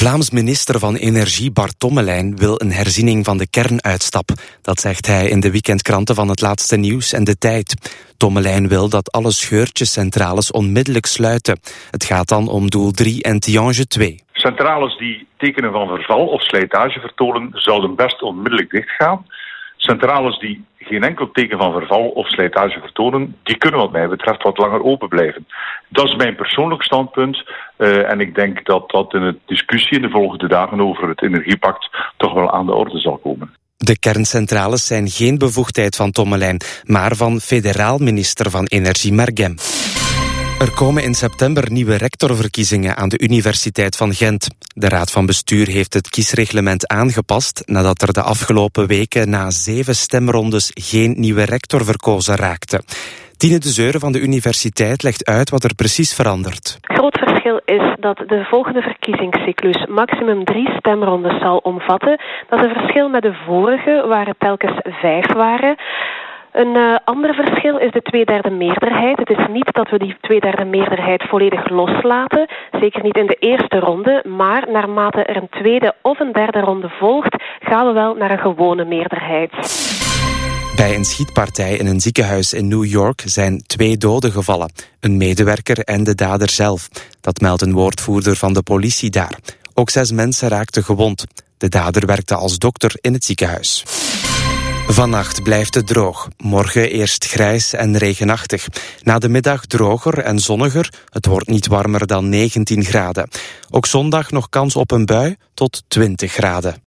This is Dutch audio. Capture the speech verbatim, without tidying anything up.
Vlaams minister van Energie Bart Tommelijn wil een herziening van de kernuitstap. Dat zegt hij in de weekendkranten van Het Laatste Nieuws en De Tijd. Tommelijn wil dat alle scheurtjescentrales onmiddellijk sluiten. Het gaat dan om Doel drie en Tihange twee. Centrales die tekenen van verval of slijtage vertonen, zouden best onmiddellijk dichtgaan. Centrales die geen enkel teken van verval of slijtage vertonen, die kunnen wat mij betreft wat langer open blijven. Dat is mijn persoonlijk standpunt uh, en ik denk dat dat in de discussie in de volgende dagen over het energiepact toch wel aan de orde zal komen. De kerncentrales zijn geen bevoegdheid van Tommelijn, maar van federaal minister van Energie Mergem. Er komen in september nieuwe rectorverkiezingen aan de Universiteit van Gent. De Raad van Bestuur heeft het kiesreglement aangepast nadat er de afgelopen weken na zeven stemrondes geen nieuwe rector verkozen raakte. Tine de Zeuren van de universiteit legt uit wat er precies verandert. Groot verschil is dat de volgende verkiezingscyclus maximum drie stemrondes zal omvatten. Dat is een verschil met de vorige, waar het telkens vijf waren. Een uh, ander verschil is de tweederde meerderheid. Het is niet dat we die tweederde meerderheid volledig loslaten, zeker niet in de eerste ronde, maar naarmate er een tweede of een derde ronde volgt, gaan we wel naar een gewone meerderheid. Bij een schietpartij in een ziekenhuis in New York zijn twee doden gevallen. Een medewerker en de dader zelf. Dat meldt een woordvoerder van de politie daar. Ook zes mensen raakten gewond. De dader werkte als dokter in het ziekenhuis. Vannacht blijft het droog. Morgen eerst grijs en regenachtig. Na de middag droger en zonniger. Het wordt niet warmer dan negentien graden. Ook zondag nog kans op een bui tot twintig graden.